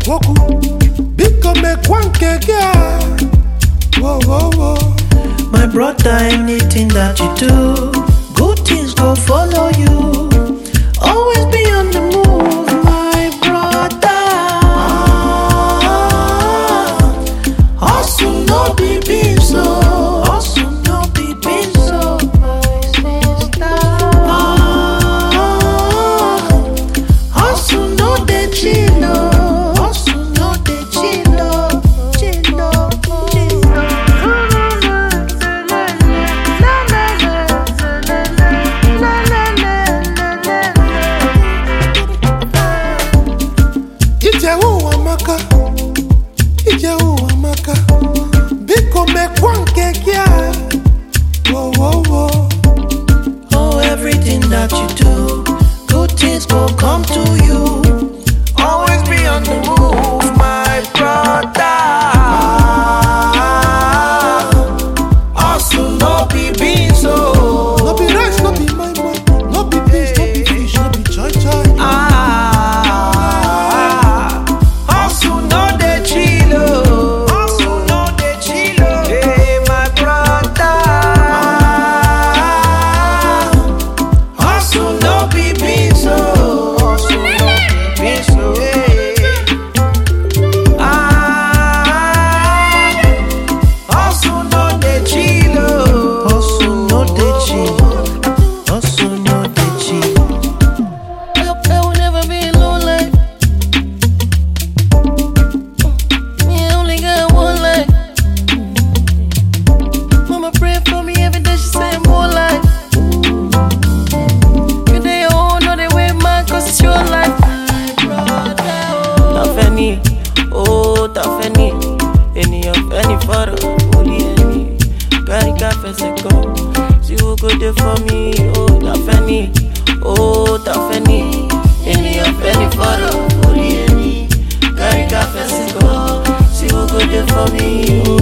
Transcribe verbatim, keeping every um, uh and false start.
Woku, biko me kwanke gya. Whoa, whoa, whoa. My brother, anything that you do, good things go follow you. Always be on the move, my brother. Hustle no be being so. Hustle no be being so, my sister. Hustle no dey chill. Hustle no dey chill. Chill, chill. Ije hu amaka, ije hu amaka. Biko me kwanke gya. Whoa, whoa, whoa. Oh, everything that you do, good things will come to you. Always be on the move, my brother. Hustle no be being so. No be rice, no be my man. No be beans, no be fish, no be joy joy. Ah, hustle no dey chill. Hustle no dey chill. Hey, my brother. Hustle no be being so. Hustle no be being so. Hey. Ah, hustle no dey chill. Hustle no dey chill. Hustle no dey chill. I will never be alone like me. I only got one life. Mama pray for me every day. She say more life. You day your own, no they way mine, cause it's your life. Tough any, oh tough any. Any of any photo, only any. Carry cafe se go. See who go there for me, oh tough any, oh tough any. Any of any photo, only any. Carry cafe se go. See who go there for me, oh.